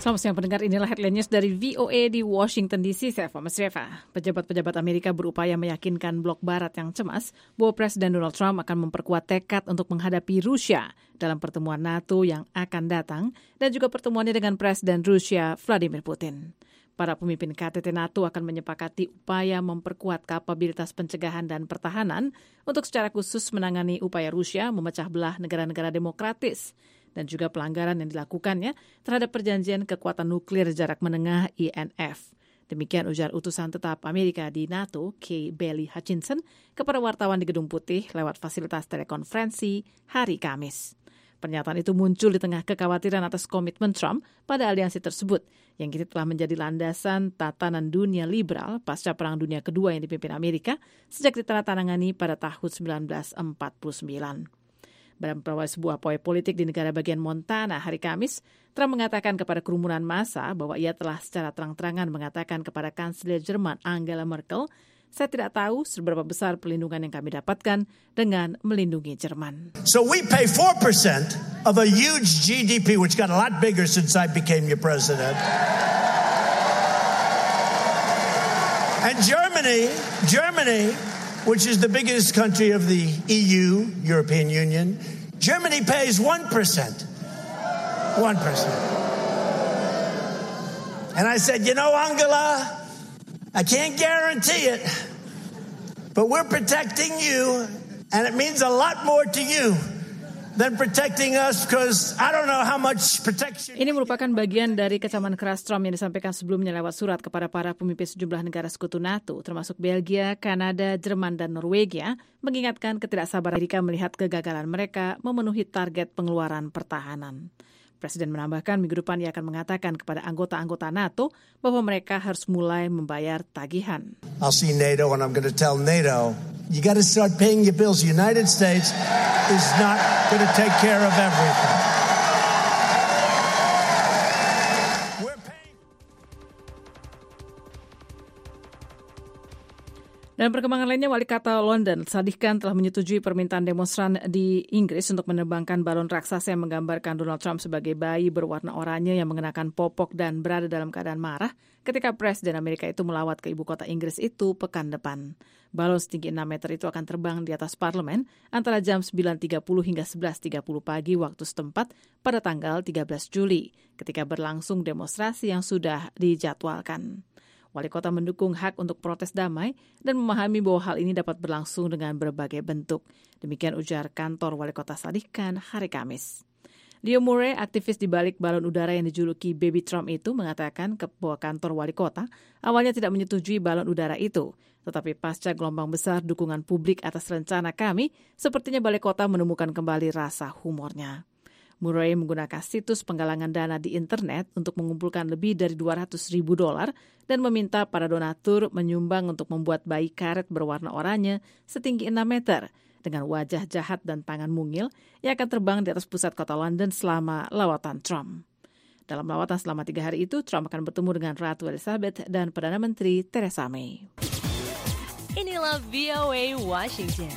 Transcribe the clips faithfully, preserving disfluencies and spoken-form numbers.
Selamat siang pendengar, inilah headline news dari V O A di Washington D C. Saya Fama Sreva. Pejabat-pejabat Amerika berupaya meyakinkan blok barat yang cemas bahwa Presiden Donald Trump akan memperkuat tekad untuk menghadapi Rusia dalam pertemuan NATO yang akan datang dan juga pertemuannya dengan Presiden Rusia Vladimir Putin. Para pemimpin K T T NATO akan menyepakati upaya memperkuat kapabilitas pencegahan dan pertahanan untuk secara khusus menangani upaya Rusia memecah belah negara-negara demokratis dan juga pelanggaran yang dilakukannya terhadap perjanjian kekuatan nuklir jarak menengah I N F. Demikian ujar utusan tetap Amerika di NATO, K. Bailey Hutchinson, kepada wartawan di Gedung Putih lewat fasilitas telekonferensi hari Kamis. Pernyataan itu muncul di tengah kekhawatiran atas komitmen Trump pada aliansi tersebut, yang kini telah menjadi landasan tatanan dunia liberal pasca Perang Dunia Kedua yang dipimpin Amerika sejak ditandatangani pada tahun seribu sembilan ratus empat puluh sembilan. Dalam sebuah proyek politik di negara bagian Montana hari Kamis, Trump mengatakan kepada kerumunan massa bahwa ia telah secara terang-terangan mengatakan kepada Kanselir Jerman Angela Merkel, saya tidak tahu seberapa besar perlindungan yang kami dapatkan dengan melindungi Jerman. So we pay four percent of a huge G D P, which got a lot bigger since I became your president. And Germany, Germany, which is the biggest country of the E U, European Union, Germany pays one percent. one percent. And I said, you know, Angela, I can't guarantee it, but we're protecting you, and it means a lot more to you than protecting us, because I don't know how much protection. Ini merupakan bagian dari kecaman keras Trump yang disampaikan sebelumnya lewat surat kepada para pemimpin sejumlah negara sekutu NATO, termasuk Belgia, Kanada, Jerman, dan Norwegia, mengingatkan ketidaksabaran Amerika melihat kegagalan mereka memenuhi target pengeluaran pertahanan. Presiden menambahkan minggu depan ia akan mengatakan kepada anggota-anggota NATO bahwa mereka harus mulai membayar tagihan. I'll see NATO and I'm going to tell NATO, you got to start paying your bills. The United States is not going to take care of everything. Dan perkembangan lainnya, wali kota London, Sadiq Khan, telah menyetujui permintaan demonstran di Inggris untuk menerbangkan balon raksasa yang menggambarkan Donald Trump sebagai bayi berwarna oranye yang mengenakan popok dan berada dalam keadaan marah ketika Presiden Amerika itu melawat ke ibu kota Inggris itu pekan depan. Balon setinggi enam meter itu akan terbang di atas parlemen antara jam sembilan tiga puluh hingga sebelas tiga puluh pagi waktu setempat pada tanggal tiga belas Juli, ketika berlangsung demonstrasi yang sudah dijadwalkan. Wali kota mendukung hak untuk protes damai dan memahami bahwa hal ini dapat berlangsung dengan berbagai bentuk. Demikian ujar kantor wali kota Sadiq Khan hari Kamis. Leo Murray, aktivis di balik balon udara yang dijuluki Baby Trump itu, mengatakan bahwa kantor wali kota awalnya tidak menyetujui balon udara itu. Tetapi pasca gelombang besar dukungan publik atas rencana kami, sepertinya balik kota menemukan kembali rasa humornya. Murray menggunakan situs penggalangan dana di internet untuk mengumpulkan lebih dari dua ratus ribu dolar dan meminta para donatur menyumbang untuk membuat bayi karet berwarna oranye setinggi enam meter dengan wajah jahat dan tangan mungil yang akan terbang di atas pusat kota London selama lawatan Trump. Dalam lawatan selama tiga hari itu, Trump akan bertemu dengan Ratu Elizabeth dan Perdana Menteri Theresa May. Inilah V O A Washington.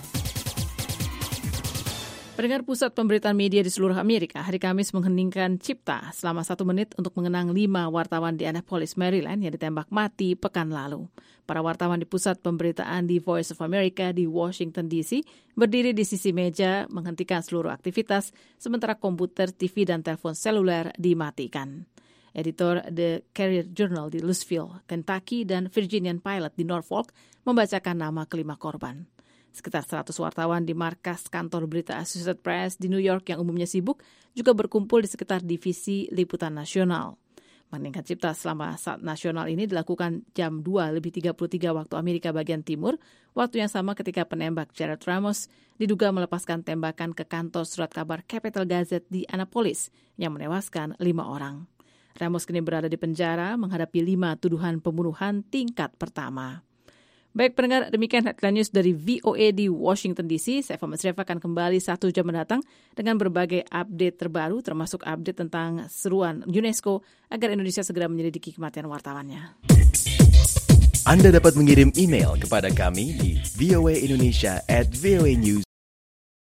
Pendengar, Pusat Pemberitaan Media di seluruh Amerika hari Kamis mengheningkan cipta selama satu menit untuk mengenang lima wartawan di Annapolis, Maryland yang ditembak mati pekan lalu. Para wartawan di Pusat Pemberitaan di Voice of America di Washington D C berdiri di sisi meja menghentikan seluruh aktivitas sementara komputer, T V, dan telepon seluler dimatikan. Editor The Career Journal di Louisville, Kentucky, dan Virginian Pilot di Norfolk membacakan nama kelima korban. Sekitar seratus wartawan di markas kantor berita Associated Press di New York yang umumnya sibuk juga berkumpul di sekitar divisi liputan nasional. Meningkat cipta selama saat nasional ini dilakukan jam dua lebih tiga puluh tiga waktu Amerika bagian timur, waktu yang sama ketika penembak Jared Ramos diduga melepaskan tembakan ke kantor surat kabar Capital Gazette di Annapolis yang menewaskan lima orang. Ramos kini berada di penjara menghadapi lima tuduhan pembunuhan tingkat pertama. Baik pendengar, demikian headline news dari V O A di Washington D C. Saya Fama Sreva akan kembali satu jam mendatang dengan berbagai update terbaru, termasuk update tentang seruan UNESCO agar Indonesia segera menyelidiki kematian wartawannya. Anda dapat mengirim email kepada kami di voaindonesia at voanews.